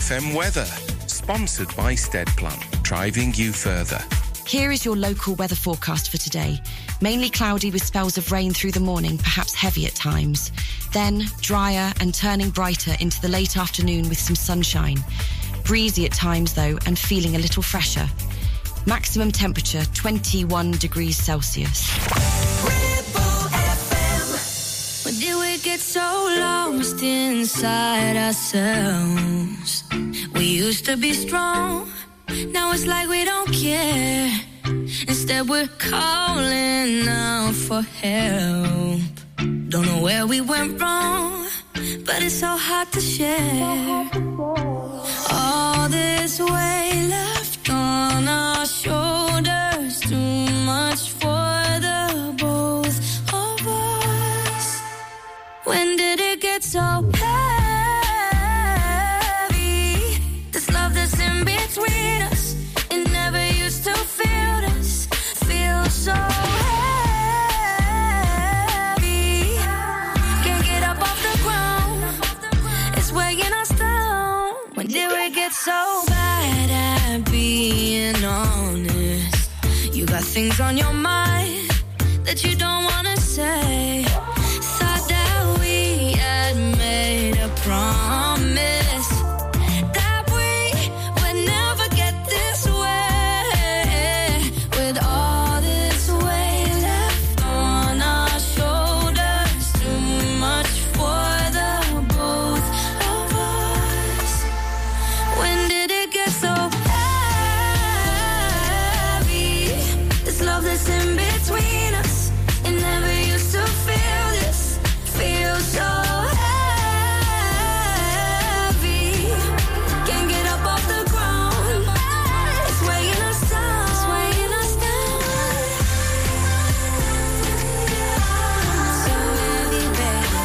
FM weather. Sponsored by Steadplan, driving you further. Here is your local weather forecast for today. Mainly cloudy with spells of rain through the morning, perhaps heavy at times. Then drier and turning brighter into the late afternoon with some sunshine. Breezy at times though, and feeling a little fresher. Maximum temperature 21 degrees Celsius. When did we get so lost inside ourselves? We used to be strong, now it's like we don't care. Instead we're calling out for help. Don't know where we went wrong, but it's so hard to share. All this weight left on our shoulders, too much for the both of us. When did it get so heavy? This love that's in between us, it never used to feel this, feel so heavy. Can't get up off the ground, it's weighing us down. When did we get so bad at being honest? You got things on your mind that you don't wanna say. Thought that we had made a promise that we would never get this way. With all this weight left on our shoulders, too much for the both of us. When did it get so heavy? This love that's in between us, it never used to feel this, feel so heavy. Can't get up off the ground, it's weighing us down, it's weighing us down. So heavy, baby.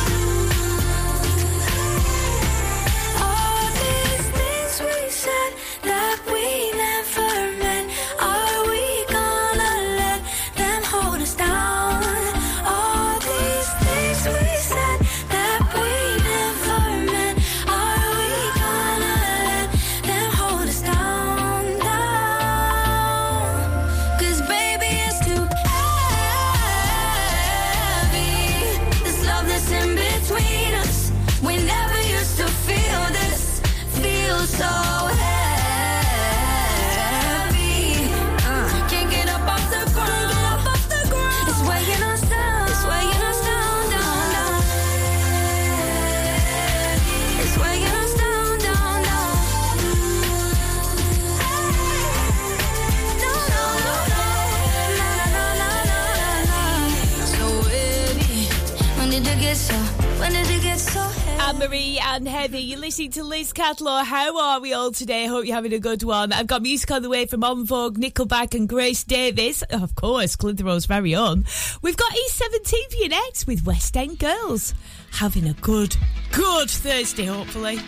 All these things we said that we never meant, are we gonna let them hold us down? All these things we said that we never meant, are we gonna let them hold us down, down? 'Cause baby it's too heavy. This love that's in between us, we never used to feel this, feel so heavy. Can't get up off the ground, it's weighing us down, it's weighing us down, down, down. It's weighing us down, down, down. No, no, no, no, no, no, no, no, no. So heavy. When did it get so? When did it get so heavy? Anne-Marie and Heather, you're listening to Liz Catlaw. How are we all today? Hope you're having a good one. I've got music on the way from En Vogue, Nickelback and Grace Davis. Of course, Clitheroe's very own. We've got E17 for your next with West End Girls. Having a good Thursday, hopefully.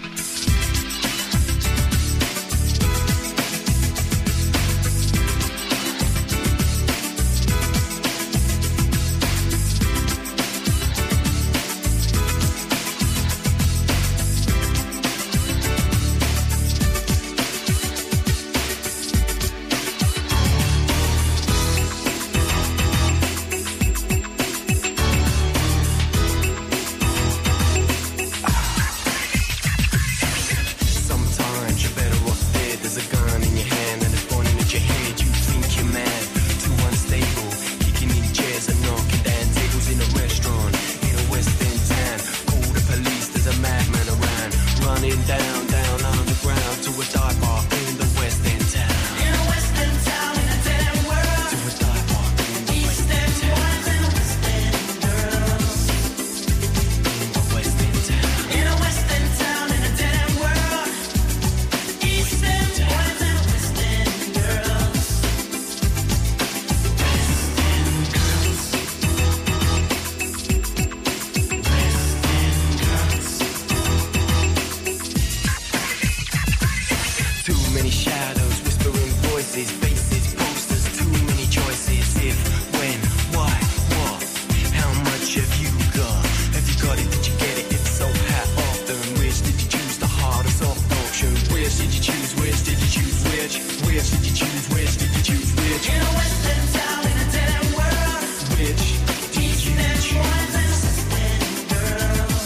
Which did you choose? Which did you choose? Which did you choose? Which did you choose? Which? In a western town in a dead end world. Which did you choose? Boys and western girls.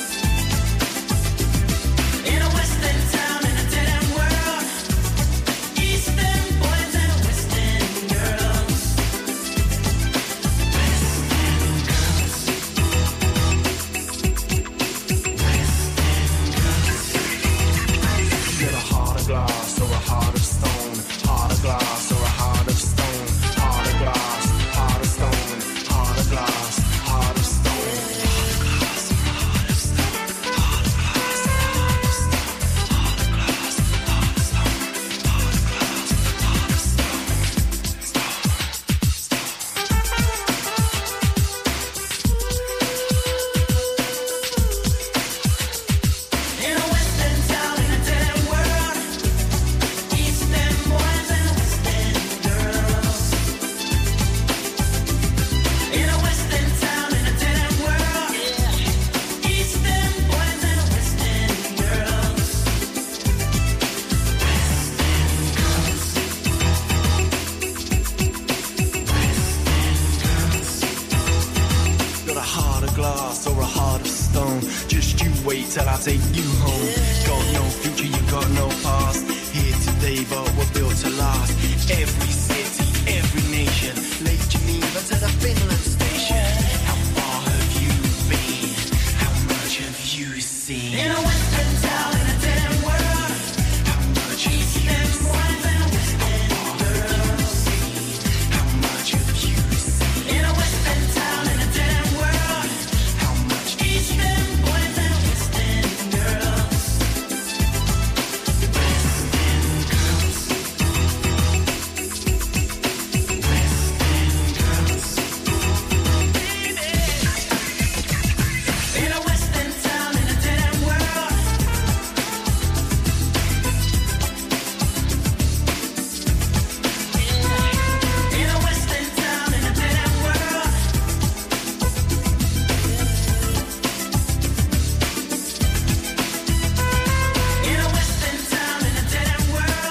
In a western town in a dead end world. Eastern boys and western girls. Get a heart of glass or a heart of stone. Heart of glass or a heart of stone. Heart of glass, heart of stone. Heart of glass, heart of stone. Heart of glass, heart of stone. Heart of glass, heart of stone. Heart of glass, heart of stone. Heart of glass, heart of In a western town in a dead end world. Eastern boys and western girls. In a western town in a dead end world. Eastern boys and western girls. Got a heart of glass or a heart of stone. Just you wait till I take you home. Got no future, you got no past. Here today, but we're built to last. Every city, every nation. Lake Geneva to the Finland station. How far have you been? How much have you seen? In a western town in a dead end world. How much have you seen? How much have you seen? In a western town in a dead end world. How much Eastern boys and western girls. In a western town in a dead end world. In a western town in a dead end world. In a western town in a dead end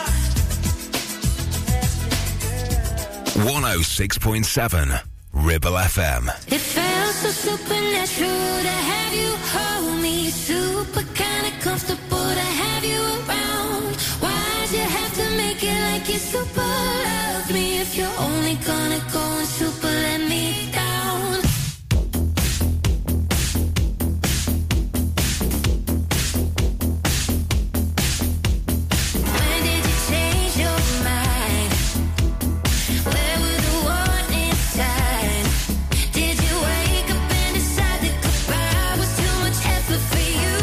world. 106.7 Ribble FM. It felt so supernatural to have you hold me. Super kinda comfortable to have you around. Why'd you have to make it like you super love me? If you're only gonna go and super let me down. When did you change your mind? Where were the warning signs? Did you wake up and decide that goodbye was too much effort for you?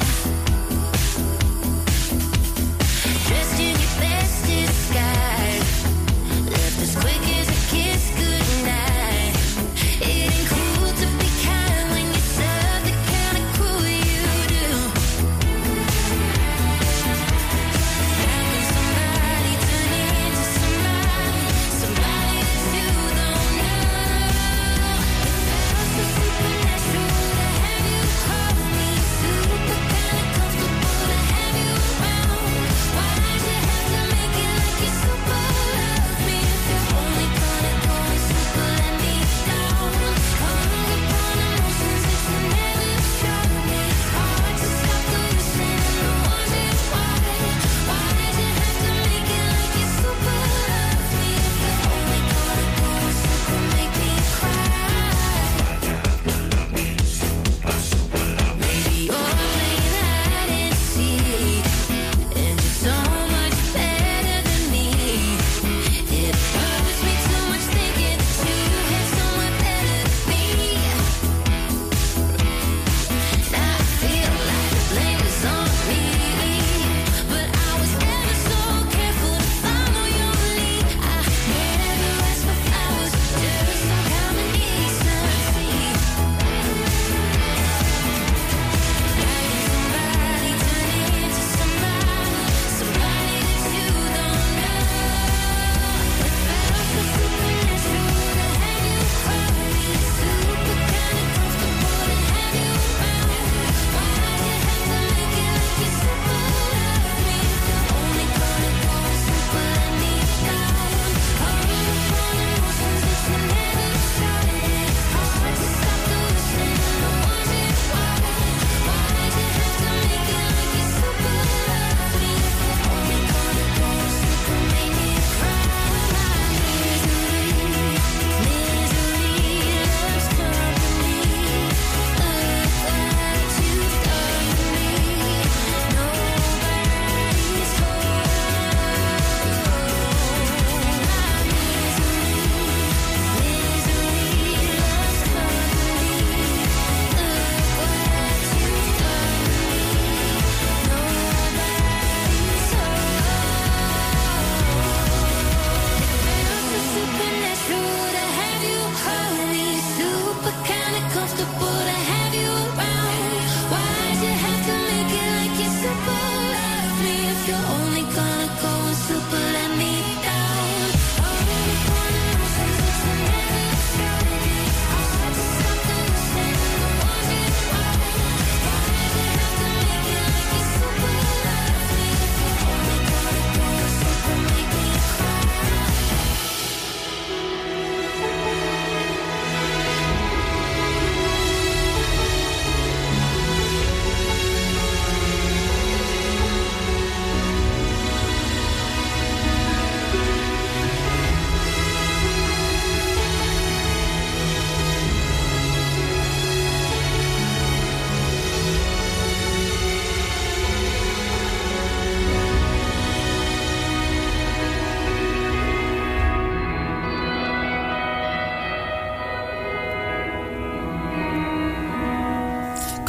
Dressed in your best disguise, left as quick as a kiss goodnight.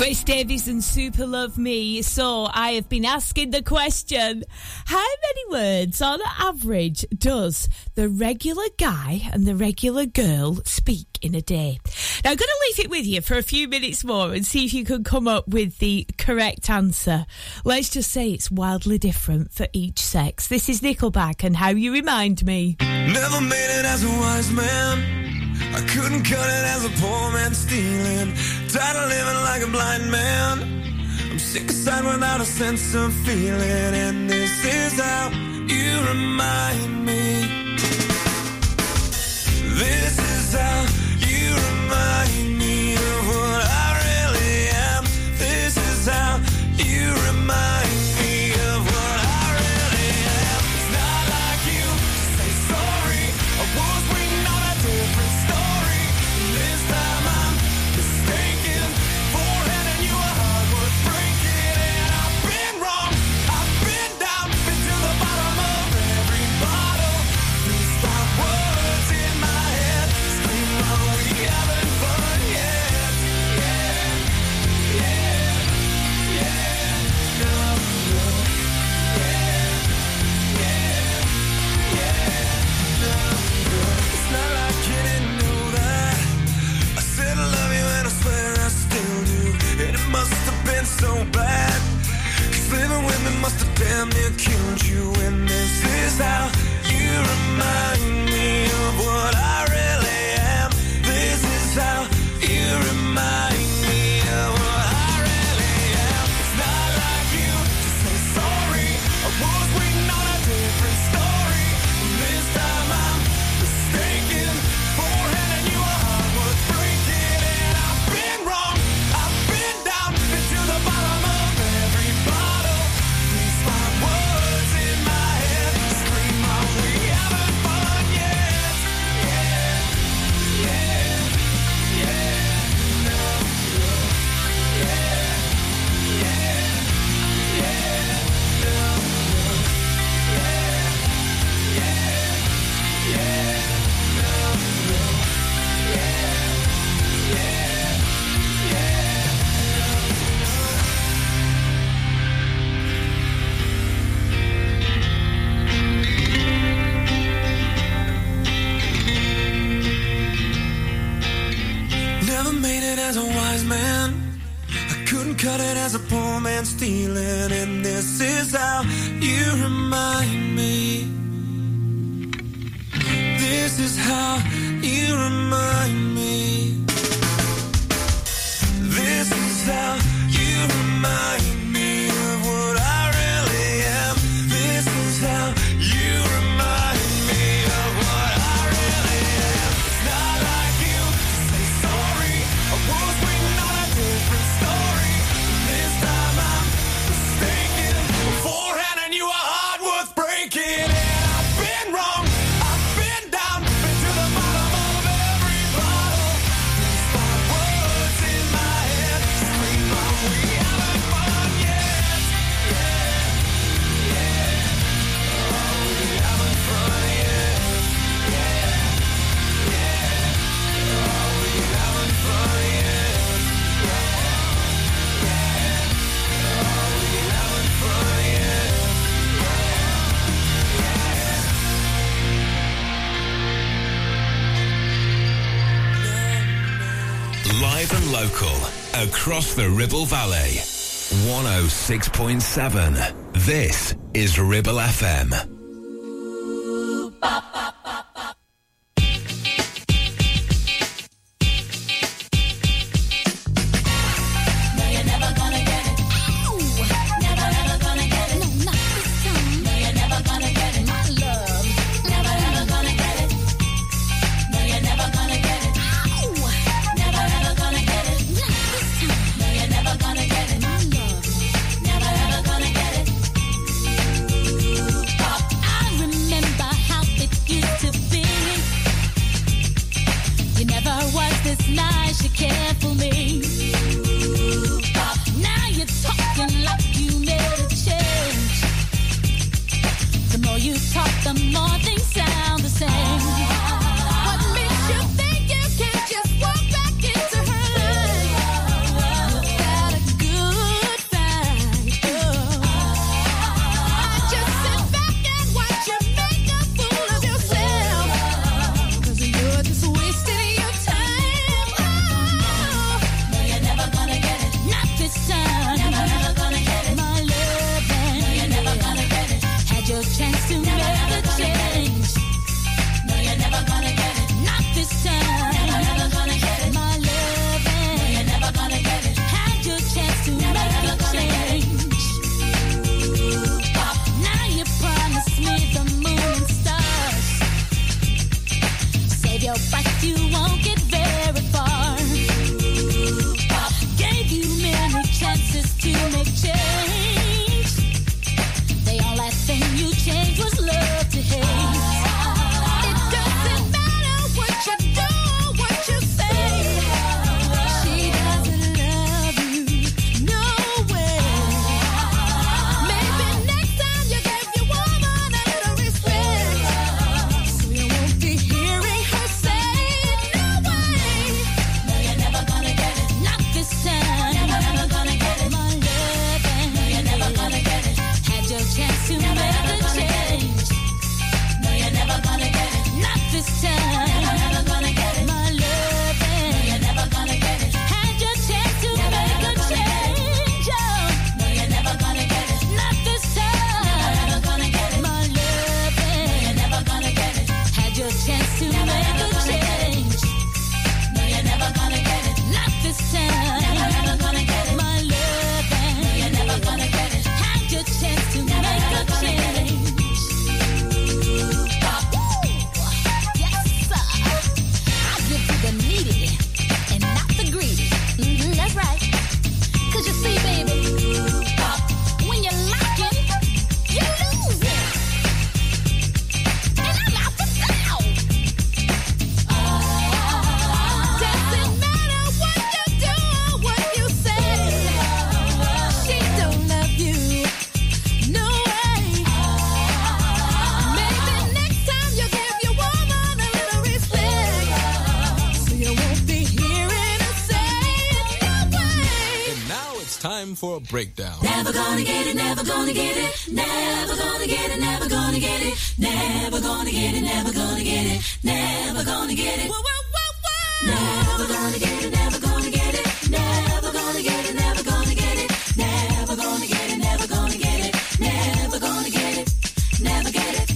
Grace Davies and Super Love Me. So I have been asking the question, how many words on average does the regular guy and the regular girl speak in a day? Now I'm going to leave it with you for a few minutes more and see if you can come up with the correct answer. Let's just say it's wildly different for each sex. This is Nickelback and How You Remind Me. Never made it as a wise man. I couldn't cut it as a poor man stealing. Tired of living like a blind man. I'm sick aside without a sense of feeling. And this is how you remind me. This is how you remind me of what I really am. This is how you remind me of what I really am. It's not like you to say sorry. I was waiting on a different story. This time I'm mistaken for handing you a heart worth breaking. And I've been wrong, I've been down, been to the bottom of every bottle. These five words in my head scream, are we having fun yet? Yeah, yeah, yeah, no, no, yeah, yeah, yeah, no, no. It's not like you didn't know that. I said I love you and I swear I still do. And it must have been so bad, 'cause living with me must have damn near killed you. And this is how you remind me of what I really am. This is how you remind me of what I really am. It's not like you to say sorry. I was waiting on a different story. This time I'm mistaken for handing you a heart worth breaking. And I've been wrong, I've been down, been to the bottom of every bottle. These five words in my head scream, are we having fun yet? Yeah, yeah, yeah, no, no, yeah, yeah, yeah, no, no, yeah, yeah, yeah, no, no, yeah, Never made it as a wise man. I couldn't cut it as a poor man stealing. And this is how you remind me. This is how you remind me. This is how you remind me of what I really am. This is how you remind me of what I really am. It's not like you to say sorry. I was waiting on a different story. This time I'm mistaken for handing you a heart worth breaking. And I've been wrong, I've been down, been to the bottom of every bottle. These five words in my head scream, are we having fun yet? Yeah, yeah, are we having fun yet? Yeah, yeah, are we having fun yet? Yeah, yeah, are we having fun yet? Live and local, across the Ribble Valley. 106.7. This is Ribble FM. No, you're never gonna get it. Never ever gonna get it. No, not this time. No, you're never gonna get it. My love. Never ever gonna get it. No, you're never gonna get it. Never ever gonna get it. Not this time. No, you're never gonna get it. My love. Never ever gonna get it. I remember how it chance to make a change. No, you're never gonna get it. Not this time. You're never gonna get it. My love, no, you're never gonna get it. Had your chance to make a change. Oh, no, you're never gonna get it. Not this time. You're never gonna get it. My love, no, you're never gonna get it. Had your chance to make a change. No, you're never gonna get it. Not this time. You're never gonna get it. My love, no, you're never gonna get it. Had your chance to make a change. Yes, sir. I give to the needy and not the greedy. That's right. 'Cause you see, baby, when you're lacking, you lose it. And I'm out to sell. Doesn't matter what you do or what you say. She don't love you. No way. Maybe next time you give your woman a little respect, so you won't be hearing her say no way. And now it's time for a breakdown. Never gonna get it, never gonna get it, never gonna get it, never gonna get it, never gonna get it, never gonna get it, never gonna get it. Never gonna get it, never gonna get it, never gonna get it, never gonna get it, never gonna get it, never gonna get it, never gonna get it, never get it.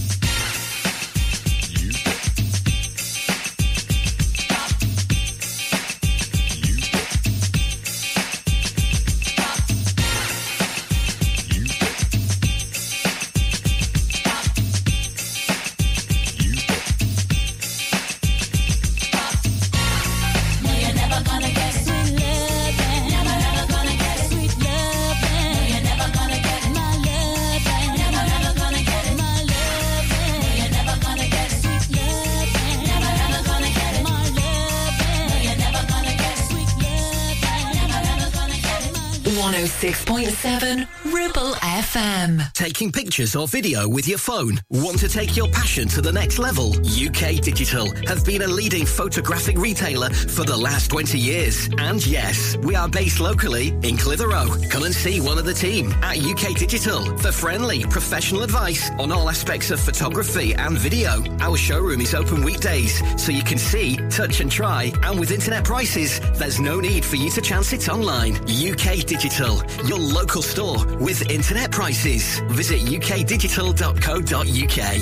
No, you're never gonna get it. Sweet love, never gonna get it. Sweet love, no, you're never gonna get it. My love, never gonna get it. My love, no, you're never gonna get it. Sweet love, never gonna get it. My love, no, you're never gonna get it. Sweet love, never gonna get it. My love. 106.7 Ribble FM. Taking pictures or video with your phone? Want to take your passion to the next level? UK Digital have been a leading photographic retailer for the last 20 years. And yes, we are based locally in Clitheroe. Come and see one of the team at UK Digital for friendly, professional advice on all aspects of photography and video. Our showroom is open weekdays, so you can see, touch and try. And with internet prices, there's no need for you to chance it online. UK Digital, your local store with internet prices. Visit ukdigital.co.uk.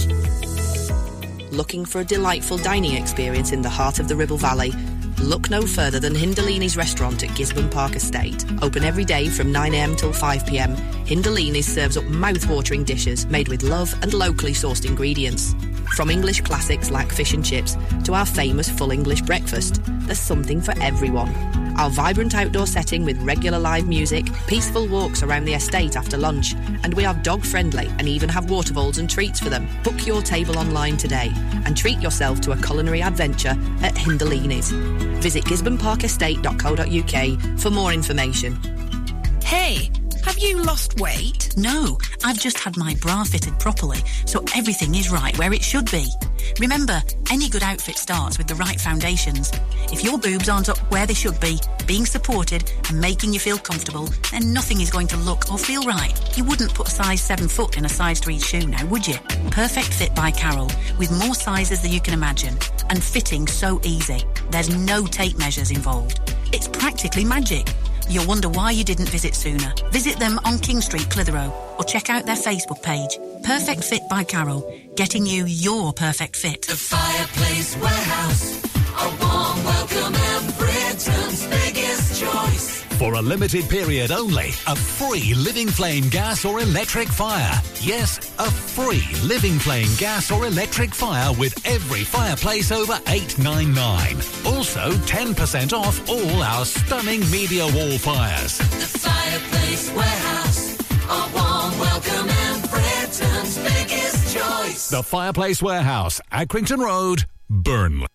Looking for a delightful dining experience in the heart of the Ribble Valley? Look no further than Hindalini's restaurant at Gisborne Park Estate. Open every day from 9am till 5pm, Hindalini's serves up mouth-watering dishes made with love and locally sourced ingredients. From English classics like fish and chips to our famous full English breakfast, there's something for everyone. Our vibrant outdoor setting with regular live music, peaceful walks around the estate after lunch, and we are dog-friendly and even have water bowls and treats for them. Book your table online today and treat yourself to a culinary adventure at Hindalini's. Visit gisborneparkestate.co.uk for more information. Hey, have you lost weight? No, I've just had my bra fitted properly, so everything is right where it should be. Remember, any good outfit starts with the right foundations. If your boobs aren't up where they should be, being supported and making you feel comfortable, then nothing is going to look or feel right. You wouldn't put a size 7 foot in a size 3 shoe now, would you? Perfect Fit by Carol, with more sizes than you can imagine, and fitting so easy. There's no tape measures involved. It's practically magic. You'll wonder why you didn't visit sooner. Visit them on King Street, Clitheroe, or check out their Facebook page. Perfect Fit by Carol, getting you your perfect fit. The Fireplace Warehouse, a warm welcome and Britain's biggest choice. For a limited period only, a free Living Flame gas or electric fire. Yes, a free Living Flame gas or electric fire with every fireplace over $899. Also, 10% off all our stunning media wall fires. The Fireplace Warehouse, a warm welcome and Britain's biggest choice. The Fireplace Warehouse, Accrington Road, Burnley.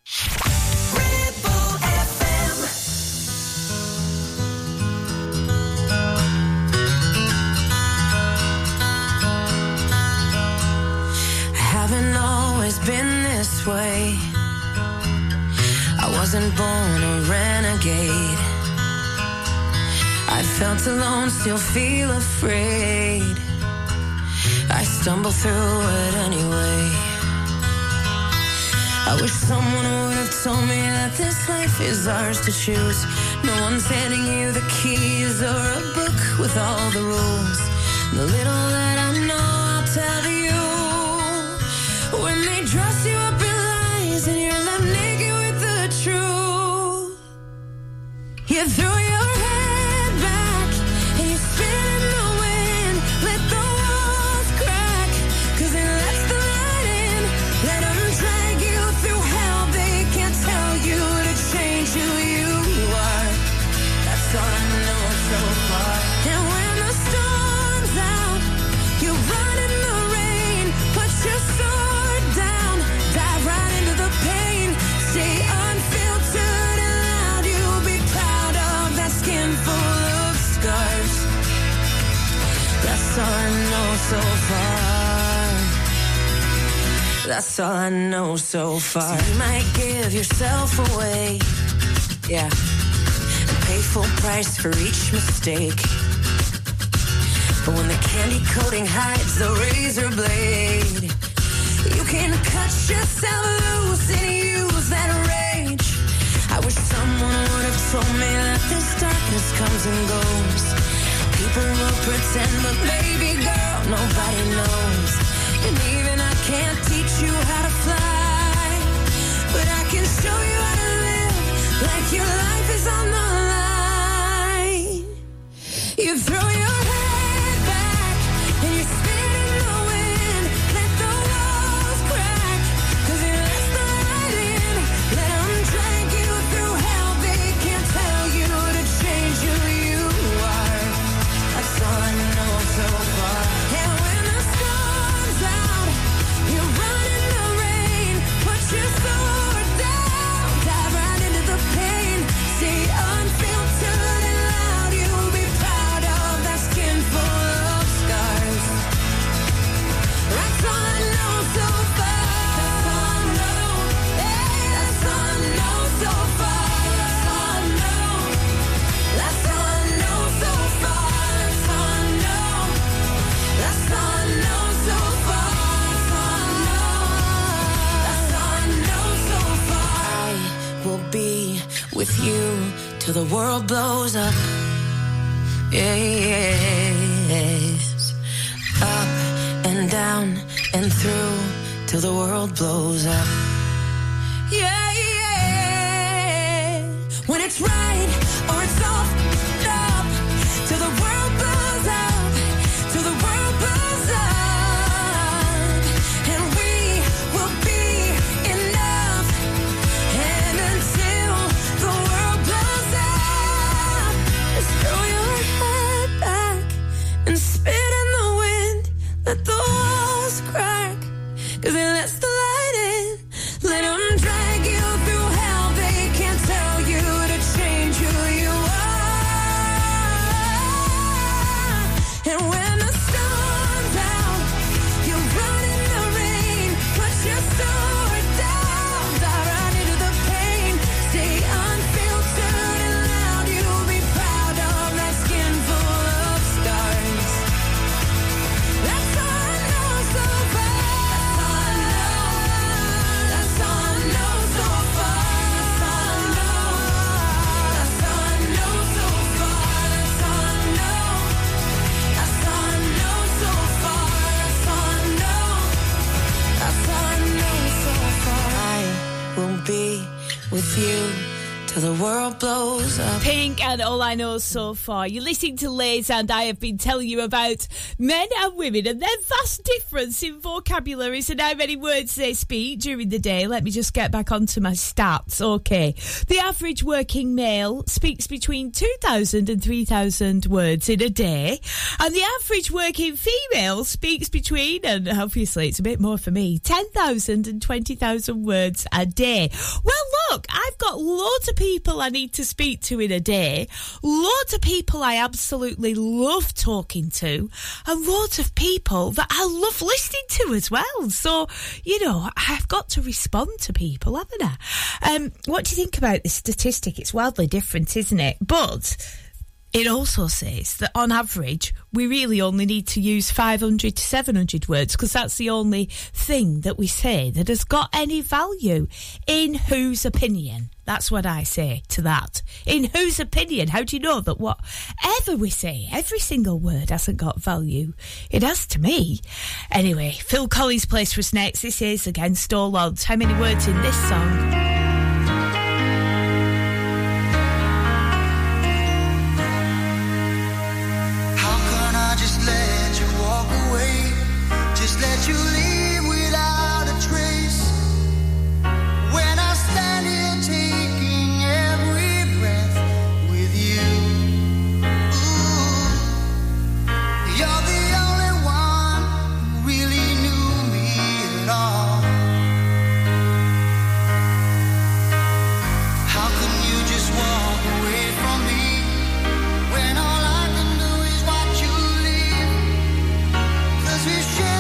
Haven't always been this way. I wasn't born a renegade. I felt alone, still feel afraid. I stumble through it anyway. I wish someone would have told me that this life is ours to choose. No one's handing you the keys or a book with all the rules. The little that I know, I'll tell you. When they dress you up in lies and you're left naked with the truth, you throw your head back and you spin in the wind. Let the walls crack, 'cause it lets the light in. Let them drag you through hell. They can't tell you to change who you are. That's all I know so far. And when the storm's out, you run in the rain. Put your sword down, dive right into the pain. Stay unfiltered and loud. You'll be proud of that skin full of scars. That's all I know so far. That's all I know so far. So you might give yourself away, yeah, and pay full price for each mistake. But when the candy coating hides the razor blade, you can cut yourself loose and use that rage. I wish someone would have told me that this darkness comes and goes. People will pretend, but baby girl, nobody knows. And even I can't teach you how to fly, but I can show you how to live like your life is on the line. You throw your head back and you spin in the wind. Let the walls crack, 'cause it lets the light in. Let them drag you through hell. They can't tell you to change who you are. That's all I know so far. And when the storm's out, you run in the rain. Put your sword down, dive right into the pain. Stay unfiltered and loud. You'll be proud of that skin full of scars. That's all I know so far. That's all I know. Hey, that's all I know so far. That's all I know. That's all I know so far. That's all I know. That's all I know so far. That's all I know. That's all I know so far. I will be with you till the world blows up. Yes. Up and down and through till the world blows up. Yeah, yeah. When it's right or it's off, up till the world blows up, till the world blows up, and we will be enough. And until the world blows up, just throw your head back and spit in the wind. Let the walls crack, 'cause it lets the light in. Let them drag you through hell. They can't tell you to change who you are. And when the storm's out, you run in the rain. Put your sword down, dive right into the pain. Stay unfiltered and loud. You'll be proud of that skin full of scars. That's all I know so far. That's all I know. That's all I know so far. That's all I know. That's all I know so far. That's all I know. That's all I know so far. That's all I know. That's all I know so far. I will be with you till the world blows up. Pink and All I Know So Far. You're listening to Lays, and I have been telling you about men and women and their vast difference in vocabularies and how many words they speak during the day. Let me just get back onto my stats. Okay. The average working male speaks between 2,000 and 3,000 words in a day. And the average working female speaks between, and obviously it's a bit more for me, 10,000 and 20,000 words a day. Well, look, I've got loads of people I need to speak to in a day, loads of people I absolutely love talking to, and loads of people that I love listening to as well. So, you know, I've got to respond to people, haven't I? What do you think about this statistic? It's wildly different, isn't it? But It also says that on average, we really only need to use 500 to 700 words because that's the only thing that we say that has got any value. In whose opinion? That's what I say to that. In whose opinion? How do you know that whatever we say, every single word hasn't got value? It has to me. Anyway, Phil Collins plays for us next. This is Against All Odds. How many words in this song? Let you leave without a trace. When I stand here taking every breath with you, ooh, you're the only one who really knew me at all. How can you just walk away from me when all I can do is watch you leave? 'Cause we share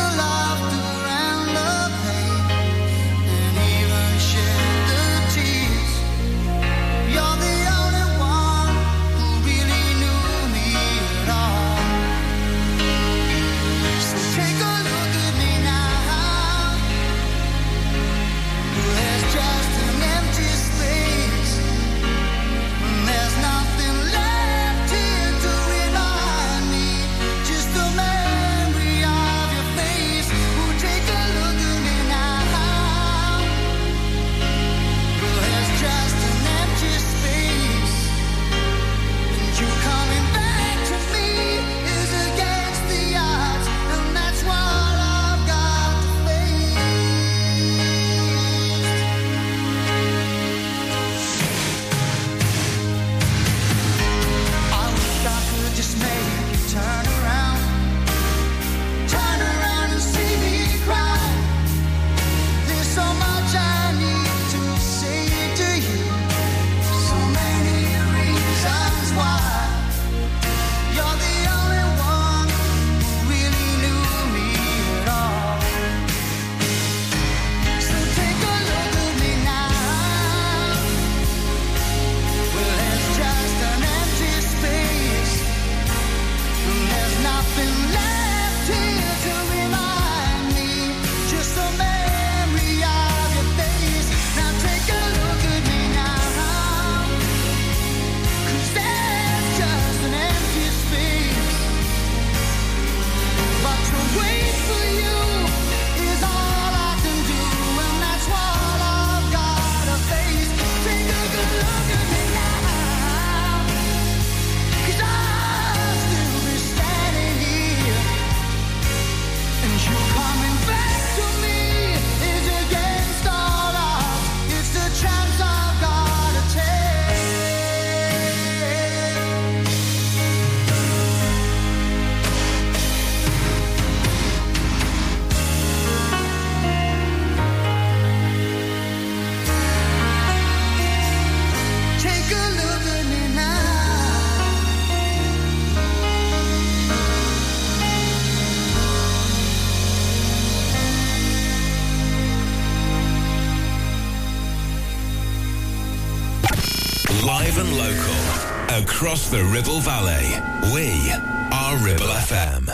Live and local, across the Ribble Valley, we are Ribble FM.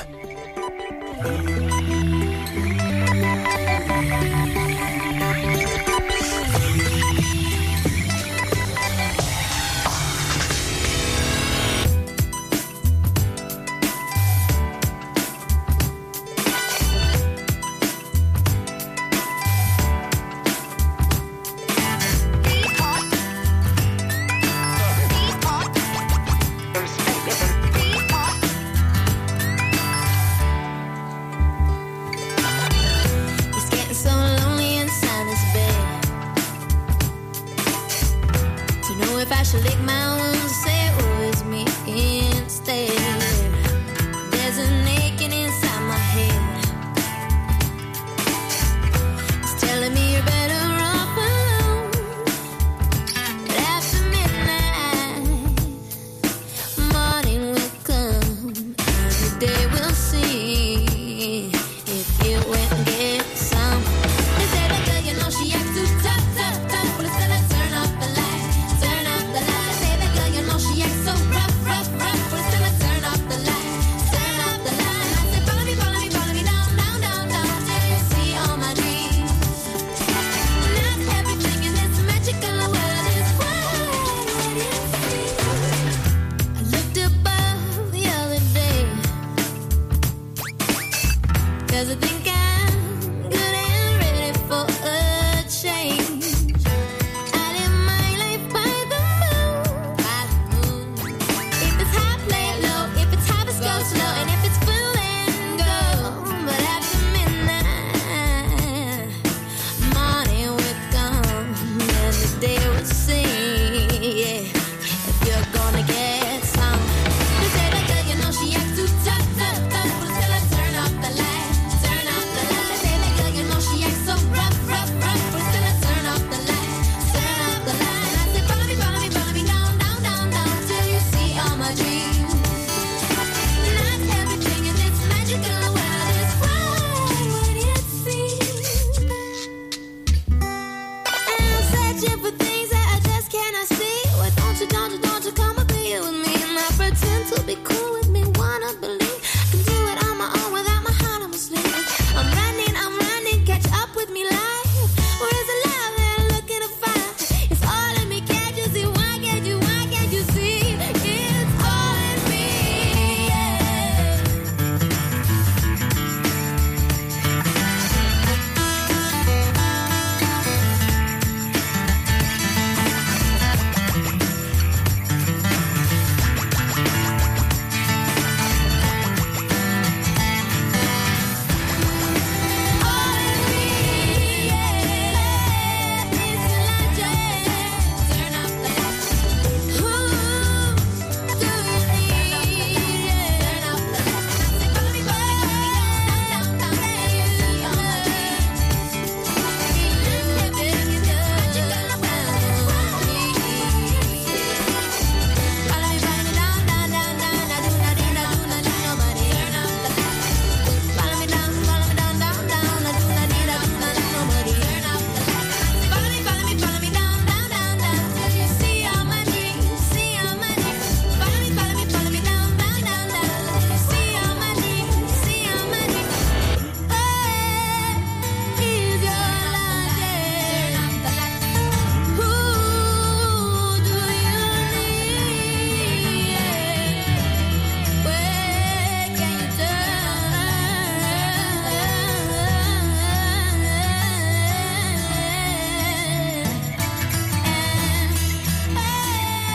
Turn up the light, say that girl, you know she acts so rough, rough.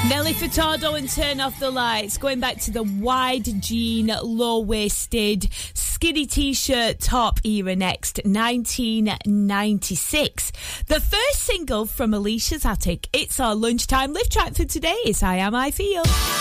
Nelly Furtado and Turn Off the Lights. Going back to the wide jean, low-waisted, skinny t-shirt top era next, 1996. The first single from Alicia's Attic. It's our lunchtime live track for today. It's I Am, I Feel.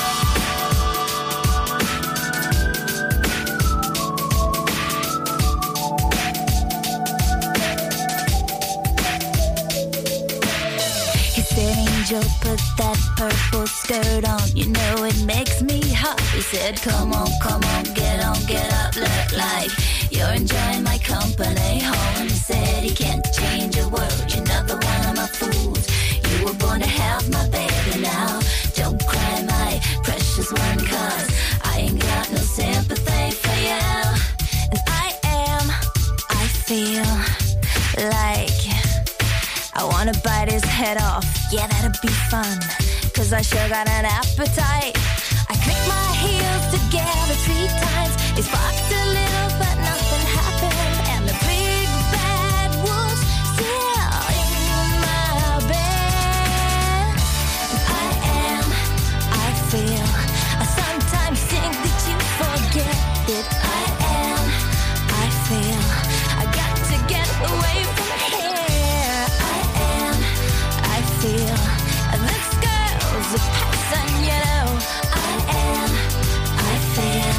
Angel, put that purple skirt on. You know it makes me hot. He said, come on, get up, look like you're enjoying my company. Home said he can't change a word. You're not the one of my fools. You were born to have my baby now. Don't cry, my precious one, cause I ain't got no sympathy for you. And I feel like I wanna bite his head off, yeah, that'd be fun, cause I sure got an appetite. I clicked my heels together 3 times, they sparked a little but nothing happened, and the big bad wolf's still in my bed. And I feel, I sometimes think that you forget that I feel, I got to get away from here. This girl's a person, you know. I feel.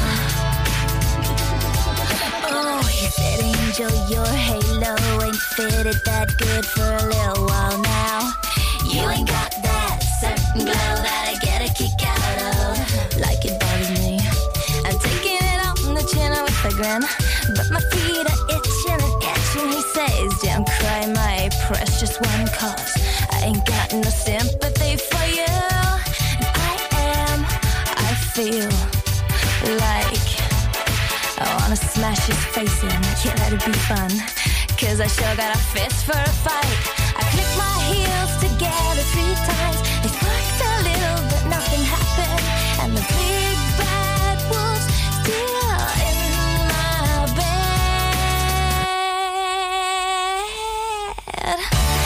Oh, he said, Angel, your halo ain't fitted that good for a little while now. You ain't got that certain glow that I get a kick out of. Like it bothers me. I'm taking it on the chin with a grin, but my feet are itching and itching. He says, don't cry, my precious one, cause I ain't got no sympathy for you. And I feel like I wanna smash his face in. Yeah, that'd be fun, cause I sure got a fist for a fight. I clicked my heels together 3 times. They sparked a little, but nothing happened. And the big bad wolf's still in my bed.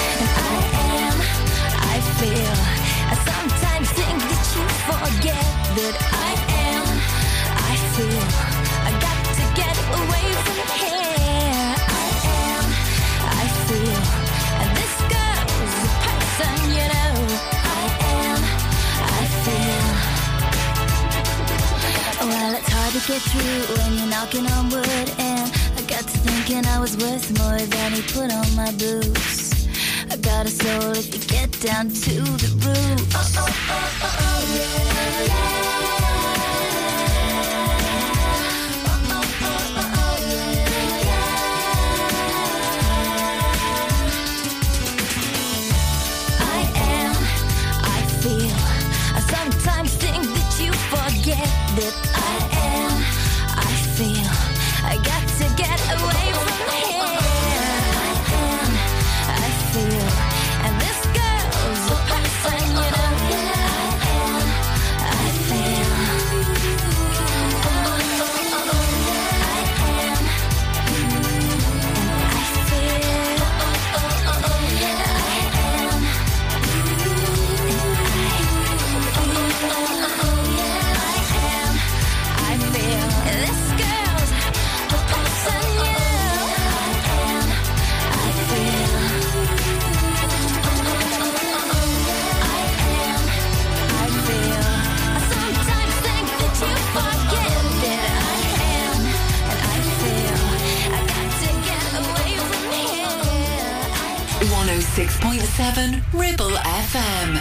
I sometimes think that you forget that I feel, I got to get away from here. I feel, and this girl's a person, you know. I feel. Well, it's hard to get through when you're knocking on wood, and I got to thinking I was worth more than he put on my boots. I got a soul if you get down to the roots. I feel. I sometimes think that you forget that I feel. I got to get away from here. And this girl's a person, you know. I feel. .7 Ribble FM.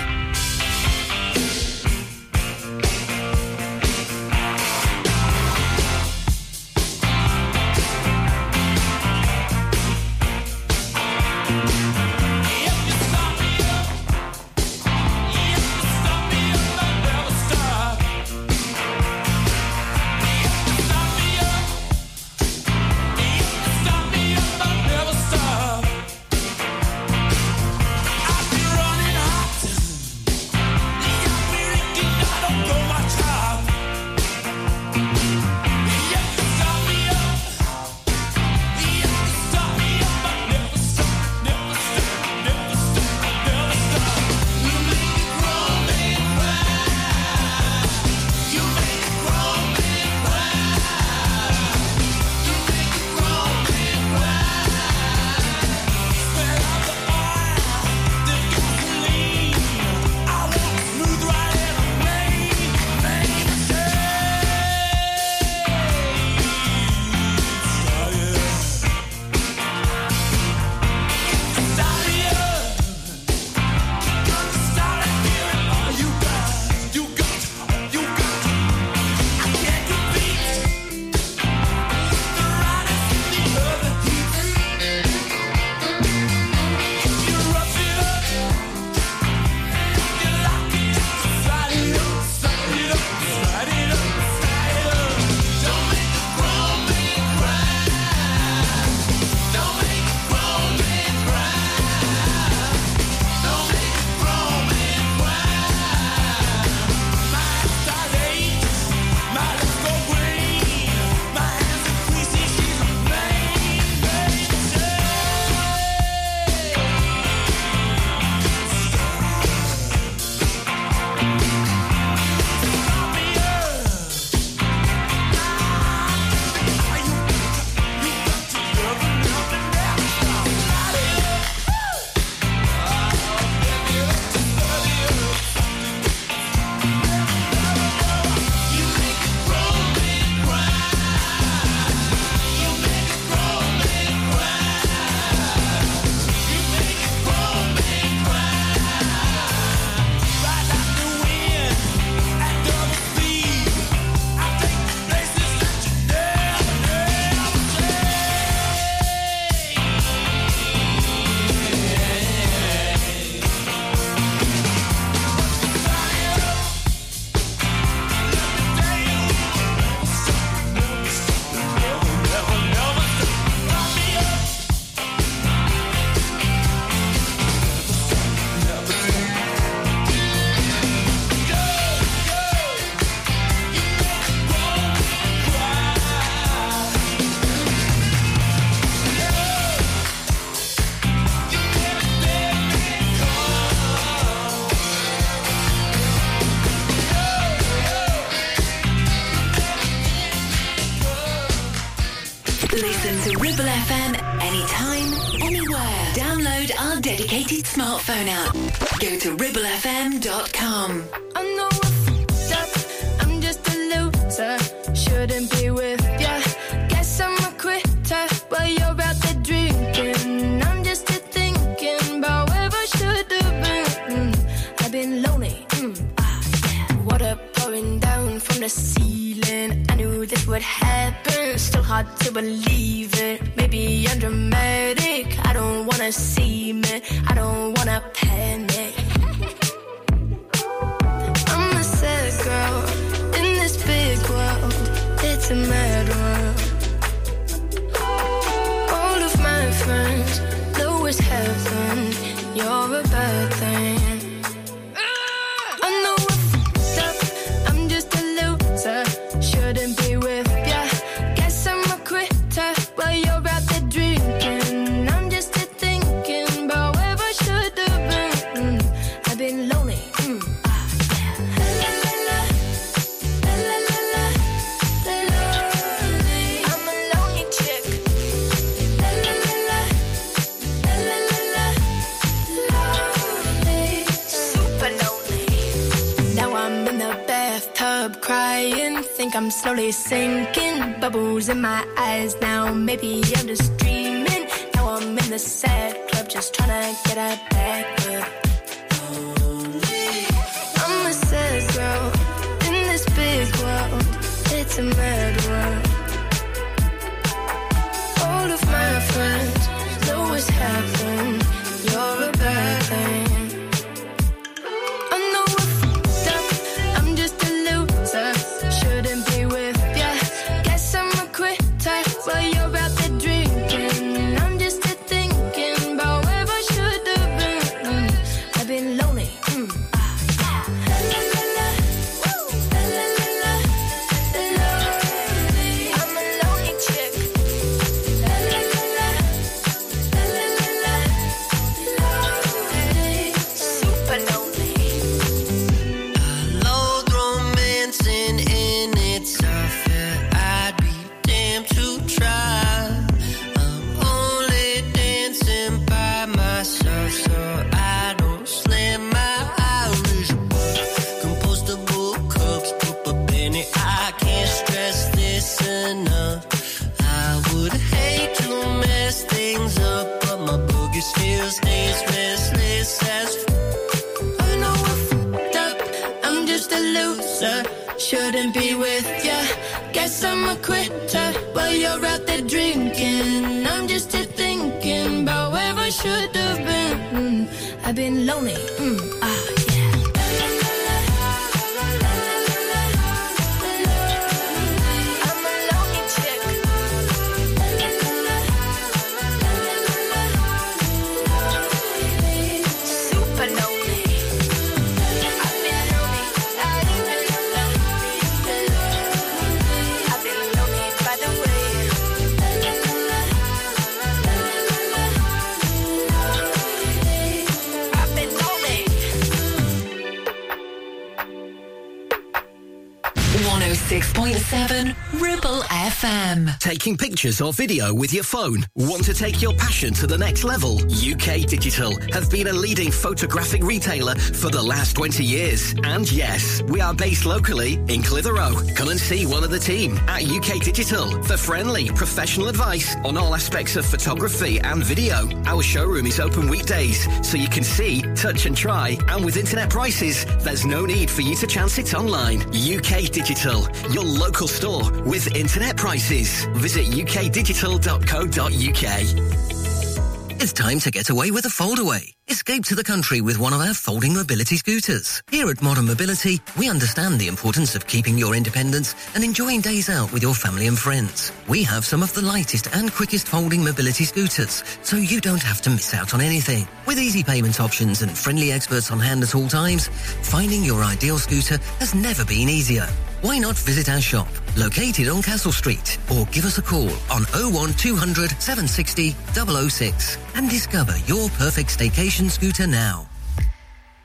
FM anytime, anywhere. Download our dedicated smartphone app. Go to ribblefm.com. I know I fucked up, I'm just a loser. Shouldn't be with ya. Guess I'm a quitter while you're out there drinking. I'm just here thinking about where I should have been. I've been lonely, water pouring down from the ceiling. I knew this would happen, still hard to believe it. Maybe I'm dramatic, I don't wanna seem it, I don't wanna panic. I'm a sad girl in this big world, it's a mad world. All of my friends know it's heaven, you're a bad thing. I know I fucked up, I'm just a loser. Shouldn't be with ya. Guess I'm a quitter while you're out there drinking. I'm just here thinking about where I should have been. I've been lonely. I'm a lonely chick. Super lonely. Now I'm in the bathtub crying. Think I'm slowly sinking. Bubbles in my eyes now. Maybe I'm just dreaming. Now I'm in the sad club, just trying to get a back up. I'm a sad girl in this big world. It's a mad world. All of my friends know it's happened. You're a bad thing. I know I fucked up, I'm just a loser. Shouldn't be with ya. Guess I'm a quitter while you're out there drinking. I'm just here thinking about where I should have been. I've been lonely. I'm a lonely chick. Super lonely. Loathe romancing in its affair. I'd be damned to try. I'm only dancing by myself, so I don't slam my Irish bar. Compostable cups, put a penny. I can't stress this enough. I would hate to mess things up, but my boogie still stays restless as I know I fucked up, I'm just a loser. Shouldn't be with ya. Guess I'm a quitter while you're out there drinking. I'm just here thinking about where I should have been. I've been lonely. I'm a lonely chick. Super lonely. I've been lonely. I've been lonely by the way. I've been lonely. 106.7 Ribble FM. Taking pictures or video with your phone? Want to take your passion to the next level? UK Digital have been a leading photographic retailer for the last 20 years. And yes, we are based locally in Clitheroe. Come and see one of the team at UK Digital for friendly, professional advice on all aspects of photography and video. Our showroom is open weekdays, so you can see, touch and try. And with internet prices, there's no need for you to chance it online. UK Digital, your local store with internet prices. Visit ukdigital.co.uk. It's time to get away with a foldaway. Escape to the country with one of our folding mobility scooters. Here at Modern Mobility, we understand the importance of keeping your independence and enjoying days out with your family and friends. We have some of the lightest and quickest folding mobility scooters, so you don't have to miss out on anything. With easy payment options and friendly experts on hand at all times, finding your ideal scooter has never been easier. Why not visit our shop, located on Castle Street, or give us a call on 01200 760 006 and discover your perfect staycation scooter now.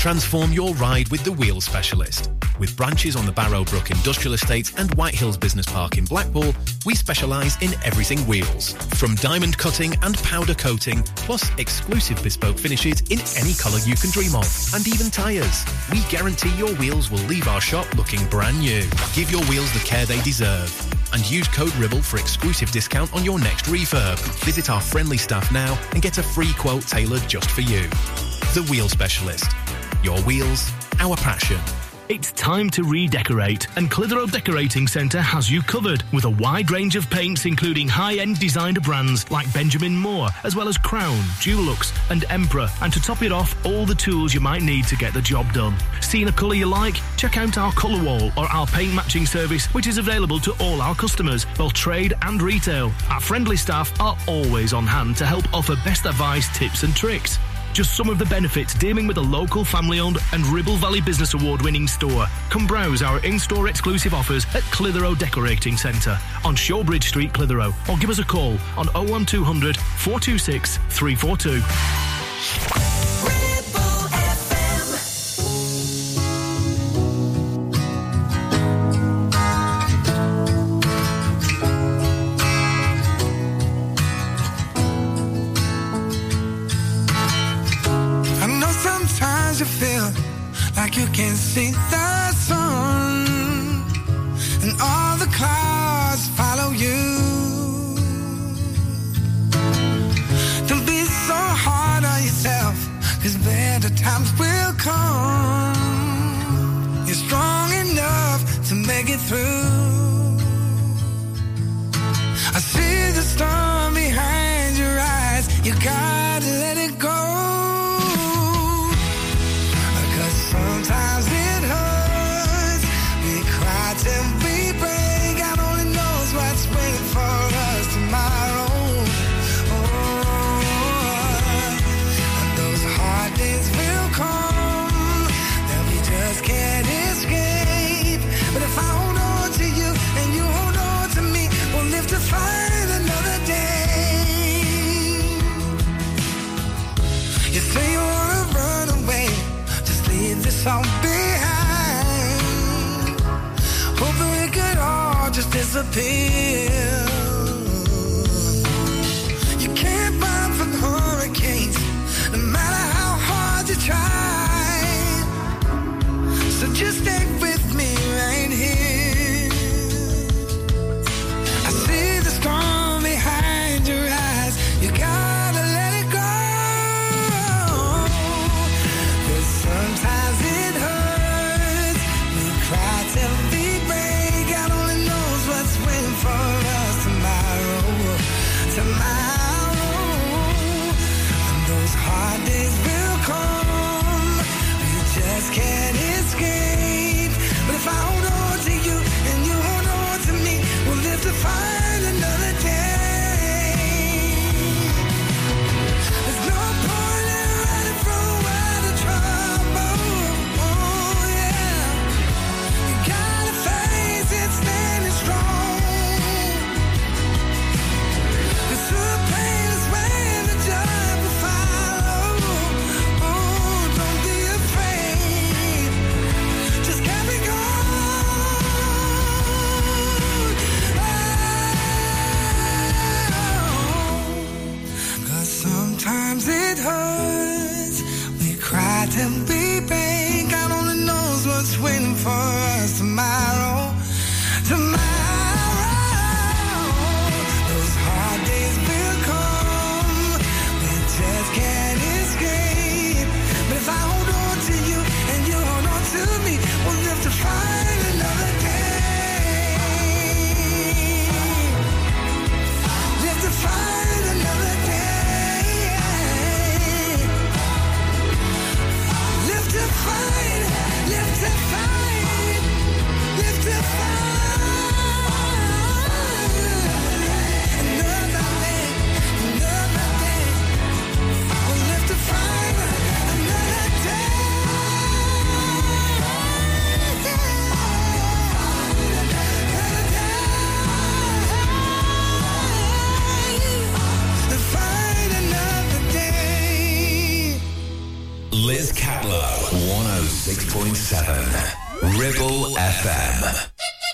Transform your ride with the Wheel Specialist. With branches on the Barrowbrook Industrial Estate and White Hills Business Park in Blackpool, we specialise in everything wheels. From diamond cutting and powder coating, plus exclusive bespoke finishes in any colour you can dream of, and even tyres. We guarantee your wheels will leave our shop looking brand new. Give your wheels the care they deserve. And use code RIBBLE for exclusive discount on your next refurb. Visit our friendly staff now and get a free quote tailored just for you. The Wheel Specialist. Your wheels, our passion. It's time to redecorate, and Clitheroe Decorating Centre has you covered with a wide range of paints including high-end designer brands like Benjamin Moore, as well as Crown, Dulux and Emperor, and to top it off, all the tools you might need to get the job done. Seen a colour you like? Check out our colour wall or our paint matching service, which is available to all our customers, both trade and retail. Our friendly staff are always on hand to help offer best advice, tips and tricks. Just some of the benefits dealing with a local family-owned and Ribble Valley Business Award-winning store. Come browse our in-store exclusive offers at Clitheroe Decorating Centre on Shawbridge Street, Clitheroe, or give us a call on 01200 426 342. You feel like you can see the sun and all the clouds follow you. Don't be so hard on yourself, 'cause better times will come. You're strong enough to make it through. I see the storm behind your eyes. You gotta let it go. Sometimes it hurts, we cry till we break. God only knows what's waiting for us tomorrow. And those hard days will come that we just can't escape. But if I hold on to you and you hold on to me, we'll live to fight another day. You say you wanna run away, leave this all behind, hoping we could all just disappear. You can't run from hurricanes, no matter how hard you try. So just stay with me right here. I see the storm behind your eyes. You gotta let it go. Sometimes it hurts, we cry till we break. God only knows what's waiting for us tomorrow. And those hard days will come, we just can't escape. But if I hold on to you and you hold on to me, we'll live to fight another day. There's no point in running from out of trouble. Standing strong, 'cause the pain is when the joy will follow. Oh, don't be afraid, just carry on. Oh, 'cause sometimes it hurts, we cry till we break. God only knows what's waiting for us tomorrow. Those hard days will come, we just can't escape. But if I hold on to you and you hold on to me, we'll live to fight another day. Live to fight another day. Live to fight, live to fight, live Liz Catlow, 106.7 Ribble FM.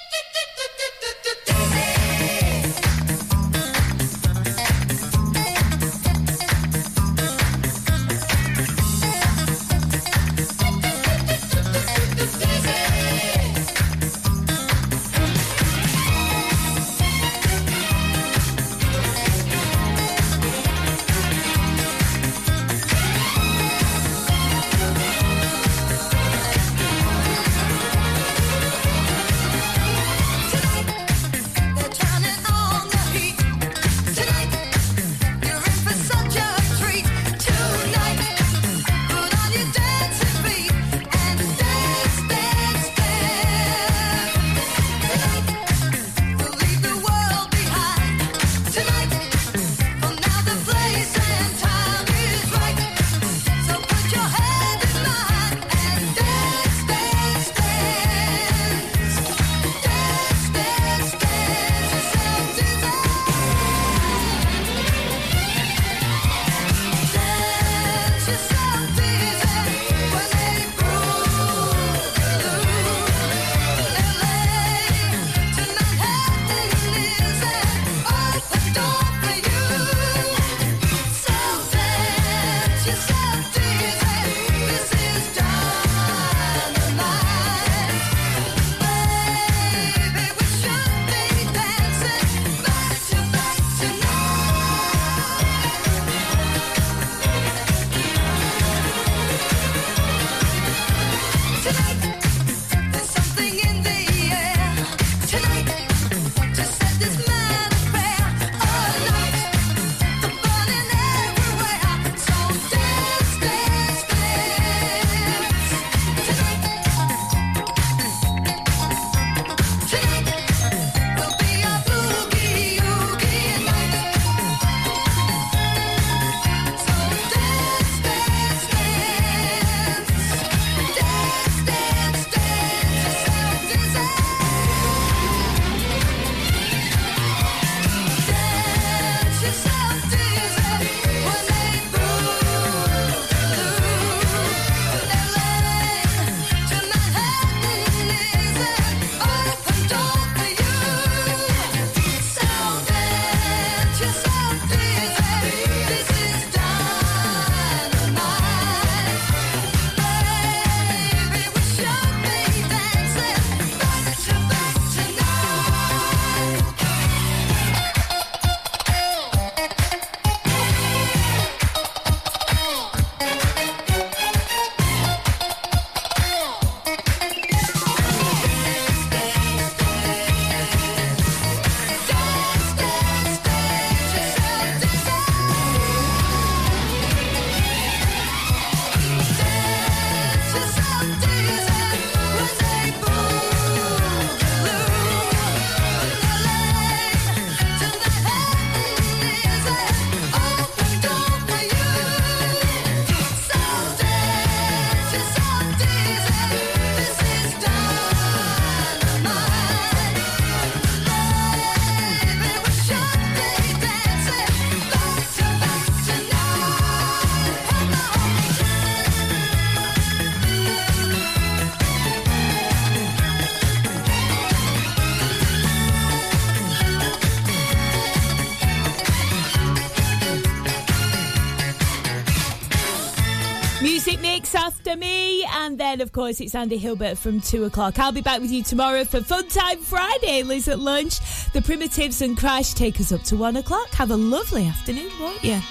Music Mix after me, and then of course it's Andy Hilbert from 2 o'clock. I'll be back with you tomorrow for Fun Time Friday. Liz at lunch. The Primitives and Crash take us up to 1 o'clock. Have a lovely afternoon, won't you?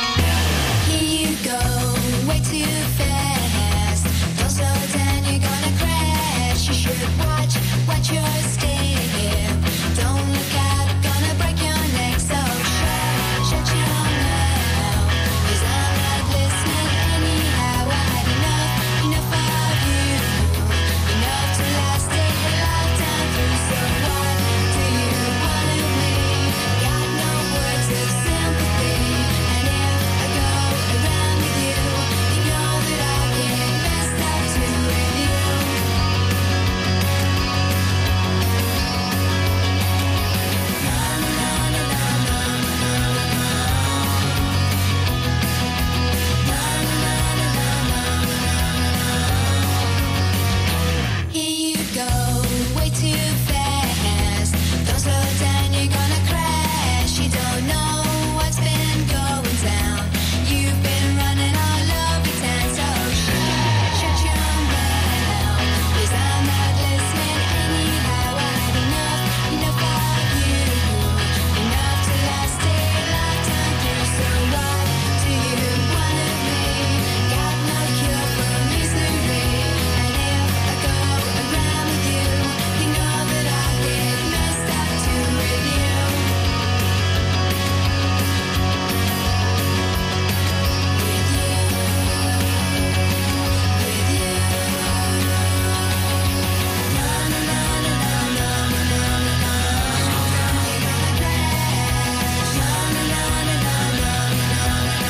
Here you go, way too fast. Don't slow down, you're gonna crash. You should watch your step.